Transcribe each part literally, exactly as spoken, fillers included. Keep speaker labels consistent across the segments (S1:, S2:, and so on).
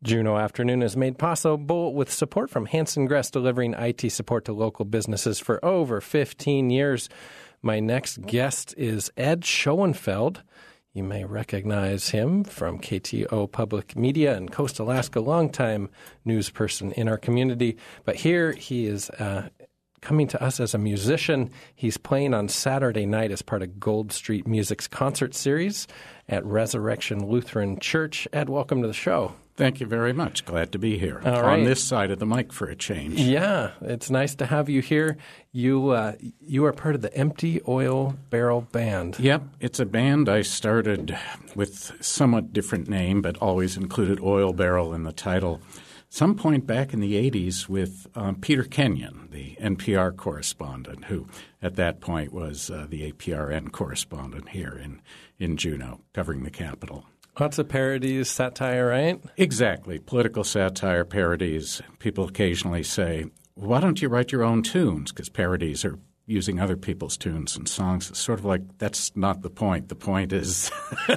S1: Juneau Afternoon is made possible with support from Hanson Gress, delivering I T support to local businesses for over fifteen years. My next guest is Ed Schoenfeld. You may recognize him from K T O Public Media and Coast Alaska, longtime news person in our community. But here he is uh, coming to us as a musician. He's playing on Saturday night as part of Gold Street Music's concert series at Resurrection Lutheran Church. Ed, welcome to the show.
S2: Thank you very much. Glad to be here.
S1: All right.
S2: On this side of the mic for a change.
S1: Yeah, it's nice to have you here. You uh, you are part of the Empty Oil Barrel Band.
S2: Yep, it's a band I started with somewhat different name, but always included Oil Barrel in the title. Some point back in the eighties with um, Peter Kenyon, the N P R correspondent, who at that point was uh, the A P R N correspondent here in, in Juneau, covering the Capitol.
S1: Lots of parodies, satire, right?
S2: Exactly. Political satire, parodies. People occasionally say, why don't you write your own tunes? Because parodies are using other people's tunes and songs. It's sort of like that's not the point. The point is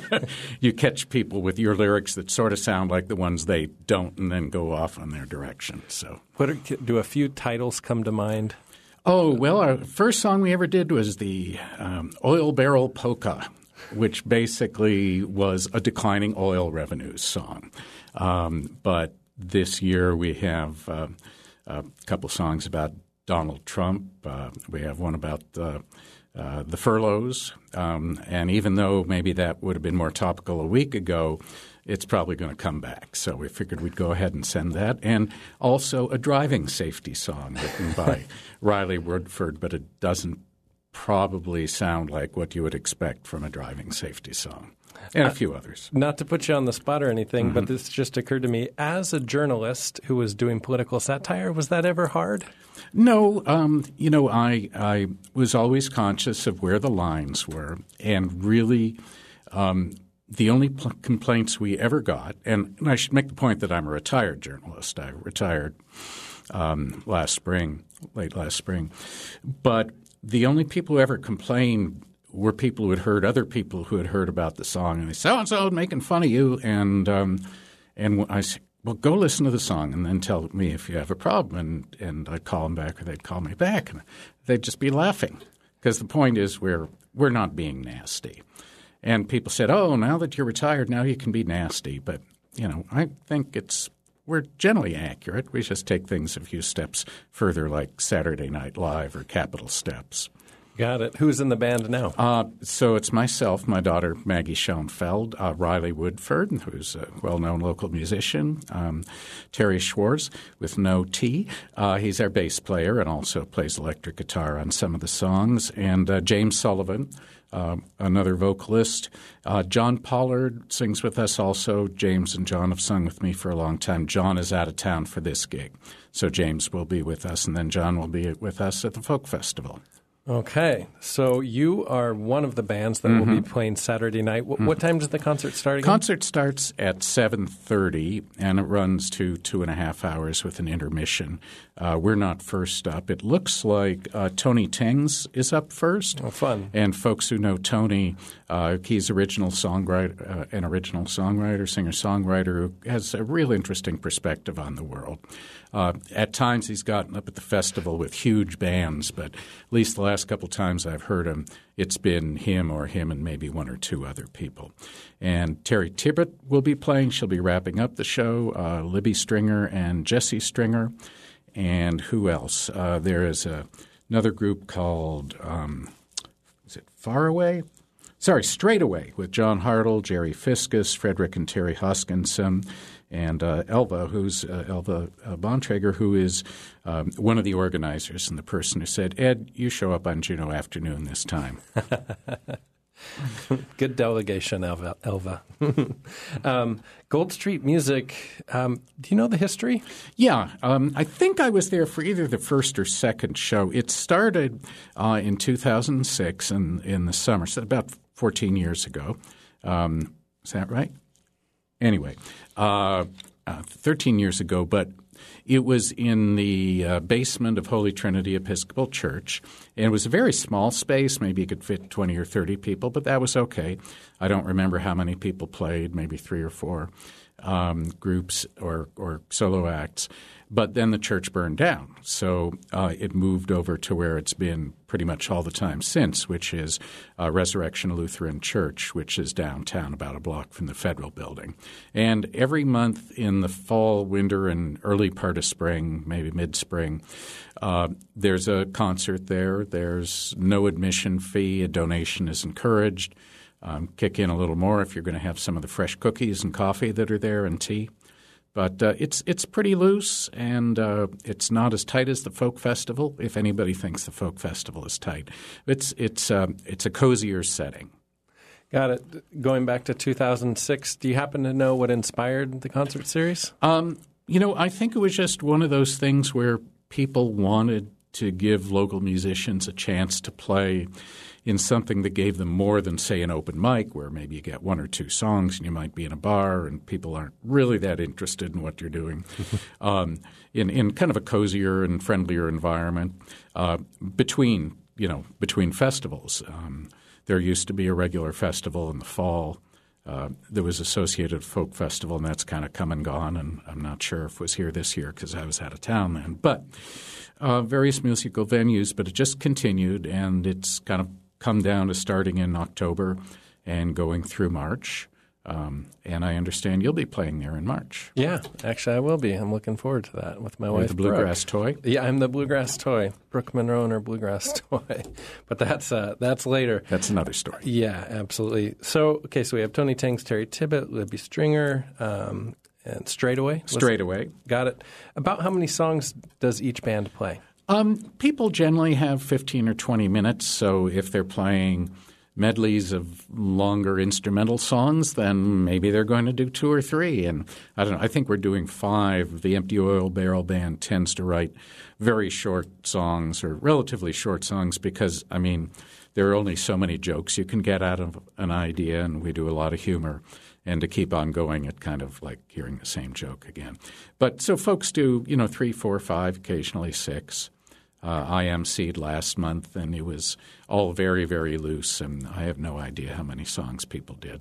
S2: you catch people with your lyrics that sort of sound like the ones they don't and then go off on their direction. So,
S1: what are, do a few titles come to mind?
S2: Oh, well, our first song we ever did was the um, Oil Barrel Polka, which basically was a declining oil revenues song. Um, but this year we have uh, a couple songs about Donald Trump. Uh, we have one about uh, uh, the furloughs. Um, and even though maybe that would have been more topical a week ago, it's probably going to come back. So we figured we'd go ahead and send that. And also a driving safety song written by Riley Woodford, but it doesn't probably sound like what you would expect from a driving safety song, and a few others.
S1: Uh, not to put you on the spot or anything,
S2: Mm-hmm.
S1: but this just occurred to me. As a journalist who was doing political satire, was that ever hard?
S2: No. Um, you know, I, I was always conscious of where the lines were, and really um, the only pl- complaints we ever got, and, and I should make the point that I'm a retired journalist. I retired um, last spring, late last spring, but the only people who ever complained were people who had heard other people who had heard about the song, and they said, so-and-so making fun of you. And um, and I said, well, go listen to the song and then tell me if you have a problem. And, and I'd call them back or they'd call me back, and they'd just be laughing because the point is we're, we're not being nasty. And people said, oh, now that you're retired, now you can be nasty. But, you know, I think it's we're generally accurate. We just take things a few steps further, like Saturday Night Live or Capitol Steps.
S1: Got it. Who's in the band now?
S2: Uh, so it's myself, my daughter Maggie Schoenfeld, uh, Riley Woodford, who's a well-known local musician, um, Terry Schwartz with no T. Uh, he's our bass player and also plays electric guitar on some of the songs, and uh, James Sullivan, Uh, another vocalist. Uh, John Pollard sings with us also. James and John have sung with me for a long time. John is out of town for this gig, so James will be with us, and then John will be with us at the Folk Festival.
S1: Okay. So you are one of the bands that
S2: Mm-hmm.
S1: will be playing Saturday night. W-
S2: Mm-hmm.
S1: What time does the concert start again?
S2: Concert starts at seven thirty, and it runs to two and a half hours with an intermission. Uh, we're not first up. It looks like uh, Tony Tengs is up first.
S1: Oh, fun.
S2: And folks who know Tony, uh, he's original songwriter, uh, an original songwriter, singer-songwriter who has a real interesting perspective on the world. Uh, at times he's gotten up at the festival with huge bands, but at least the last couple times I've heard him, it's been him or him and maybe one or two other people. And Terry Tibbett will be playing. She'll be wrapping up the show, uh, Libby Stringer and Jesse Stringer. And who else? Uh, there is a, another group called um, is it Faraway? Sorry, Straight Away with John Hartle, Jerry Fiskus, Frederick and Terry Hoskinson, and uh, Elva, who's uh, Elva uh, Bontrager, who is um, one of the organizers and the person who said, Ed, you show up on Juneau Afternoon this time.
S1: Good delegation, Elva. Elva. um, Gold Street Music, um, do you know the history?
S2: Yeah. Um, I think I was there for either the first or second show. It started uh, in two thousand six in, in the summer, so about fourteen years ago. Um, is that right? Anyway, uh, uh, thirteen years ago, but it was in the uh, basement of Holy Trinity Episcopal Church, and it was a very small space. Maybe you could fit twenty or thirty people, but that was okay. I don't remember how many people played, maybe three or four. um, groups or, or solo acts. But then the church burned down, so uh, it moved over to where it's been pretty much all the time since, which is uh, Resurrection Lutheran Church, which is downtown about a block from the Federal Building. And every month in the fall, winter, and early part of spring, maybe mid-spring, uh, there's a concert there. There's no admission fee. A donation is encouraged. Um, kick in a little more if you're going to have some of the fresh cookies and coffee that are there and tea. But uh, it's it's pretty loose, and uh, it's not as tight as the folk festival. If anybody thinks the folk festival is tight, it's it's um, it's a cozier setting.
S1: Got it. Going back to two thousand six, do you happen to know what inspired the concert series?
S2: Um, you know, I think it was just one of those things where people wanted to give local musicians a chance to play in something that gave them more than, say, an open mic where maybe you get one or two songs and you might be in a bar and people aren't really that interested in what you're doing. um, in, in kind of a cozier and friendlier environment uh, between, you know, between festivals. Um, there used to be a regular festival in the fall. Uh, there was Associated Folk Festival, and that's kind of come and gone, and I'm not sure if it was here this year because I was out of town then. But uh, various musical venues, but it just continued, and it's kind of come down to starting in October and going through March. Um, and I understand you'll be playing there in March.
S1: Yeah, actually I will be. I'm looking forward to that with my
S2: You're
S1: wife,
S2: the Bluegrass
S1: Brooke.
S2: Toy?
S1: Yeah, I'm the Bluegrass Toy. Brooke Monroe and her Bluegrass Toy. But that's uh, that's later.
S2: That's another story.
S1: Yeah, absolutely. So, okay, so we have Tony Tangs, Terry Tibbett, Libby Stringer, um, and Straightaway.
S2: Straightaway.
S1: Got it. About how many songs does each band play?
S2: Um, people generally have fifteen or twenty minutes, so if they're playing medleys of longer instrumental songs, then maybe they're going to do two or three. And I don't know. I think we're doing five. The Empty Oil Barrel Band tends to write very short songs or relatively short songs because, I mean, there are only so many jokes you can get out of an idea, and we do a lot of humor. And to keep on going, it kind of like hearing the same joke again. But so folks do, you know, three, four, five, occasionally six. Uh, I emceed last month, and it was all very, very loose, and I have no idea how many songs people did.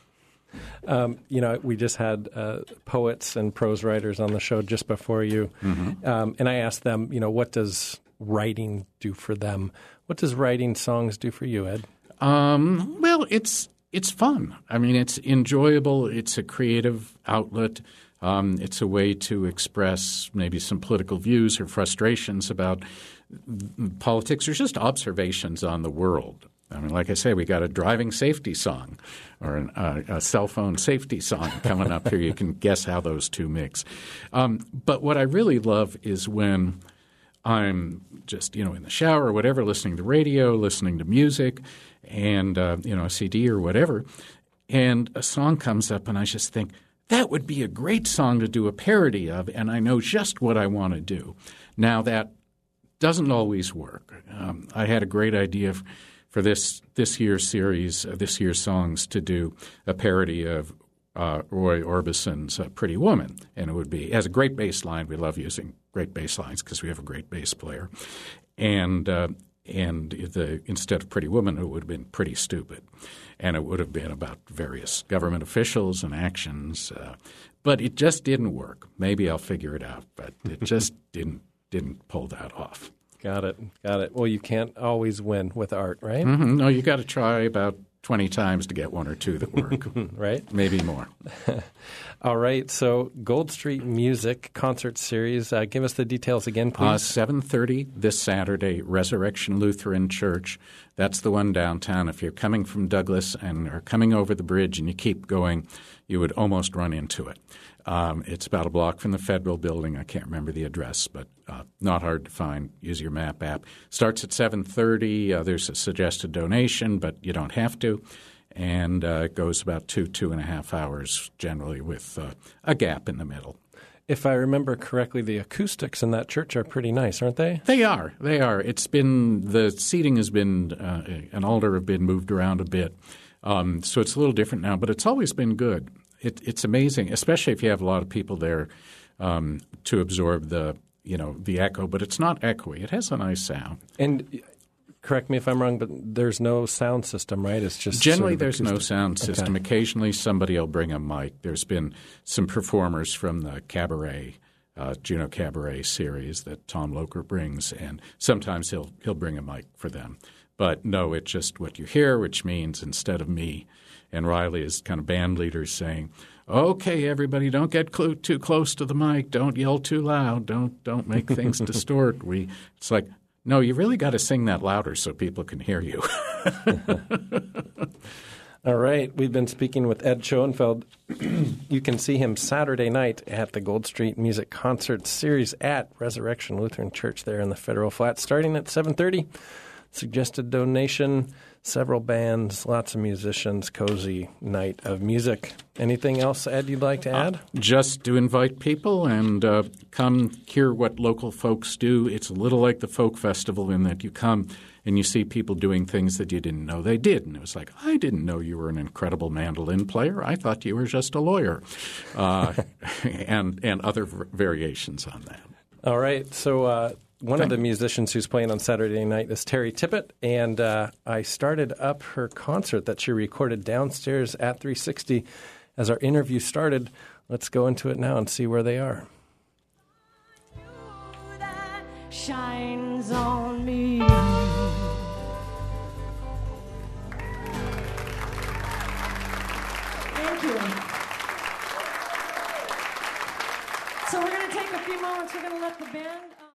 S1: Um, you know, we just had uh, poets and prose writers on the show just before you, mm-hmm. um, and I asked them, you know, what does writing do for them? What does writing songs do for you, Ed?
S2: Um, well, it's it's fun. I mean, it's enjoyable. It's a creative outlet. Um, it's a way to express maybe some political views or frustrations about politics or just observations on the world. I mean, like I say, we got a driving safety song or an, uh, a cell phone safety song coming up here. You can guess how those two mix. Um, but what I really love is when I'm just, you know, in the shower or whatever, listening to radio, listening to music and, uh, you know, a C D or whatever, and a song comes up and I just think, that would be a great song to do a parody of, and I know just what I want to do. Now, that doesn't always work. Um, I had a great idea f- for this this year's series, uh, this year's songs, to do a parody of uh, Roy Orbison's uh, Pretty Woman, and it would be – it has a great bass line. We love using great bass lines because we have a great bass player. And uh, and the instead of Pretty Woman, it would have been Pretty Stupid. And it would have been about various government officials and actions. Uh, but it just didn't work. Maybe I'll figure it out, but it just didn't didn't pull that off.
S1: Got it. Got it. Well, you can't always win with art, right?
S2: Mm-hmm. No, you got to try about twenty times to get one or two that work.
S1: Right?
S2: Maybe more.
S1: All right. So Gold Street Music Concert Series. Uh, give us the details again, please.
S2: Uh, seven thirty this Saturday, Resurrection Lutheran Church. That's the one downtown. If you're coming from Douglas and are coming over the bridge and you keep going, you would almost run into it. Um, it's about a block from the Federal Building. I can't remember the address, but uh, not hard to find. Use your map app. Starts at seven thirty. Uh, there's a suggested donation, but you don't have to. And uh, it goes about two, two and a half hours generally with uh, a gap in the middle.
S1: If I remember correctly, the acoustics in that church are pretty nice, aren't they?
S2: They are. They are. It's been – the seating has been uh, – an altar have been moved around a bit. Um, so it's a little different now, but it's always been good. It, it's amazing, especially if you have a lot of people there um, to absorb the, you know, the echo. But it's not echoey. It has a nice sound.
S1: And correct me if I'm wrong, but there's no sound system, right? It's just
S2: generally
S1: sort of
S2: there's no
S1: acoustic.
S2: sound system.
S1: Okay.
S2: Occasionally somebody will bring a mic. There's been some performers from the cabaret, uh, Juno Cabaret series that Tom Loker brings, and sometimes he'll he'll bring a mic for them. But no, it's just what you hear, which means instead of me and Riley as kind of band leaders saying, "Okay, everybody, don't get cl- too close to the mic. Don't yell too loud. Don't don't make things distort." We it's like, no, you really got to sing that louder so people can hear you.
S1: All right. We've been speaking with Ed Schoenfeld. You can see him Saturday night at the Gold Street Music Concert Series at Resurrection Lutheran Church there in the Federal Flats, starting at seven thirty. Suggested donation, several bands, lots of musicians, cozy night of music. Anything else, Ed, you'd like to add?
S2: Uh, just to invite people and uh, come hear what local folks do. It's a little like the folk festival in that you come and you see people doing things that you didn't know they did. And it was like, I didn't know you were an incredible mandolin player. I thought you were just a lawyer, uh, and, and other v- variations on that.
S1: All right. So uh, one Thank of the musicians who's playing on Saturday night is Terry Tippett, and uh, I started up her concert that she recorded downstairs at three sixty as our interview started. Let's go into it now and see where they are.
S3: Shines on me. Thank you. So we're going to take a few moments. We're going to let the band...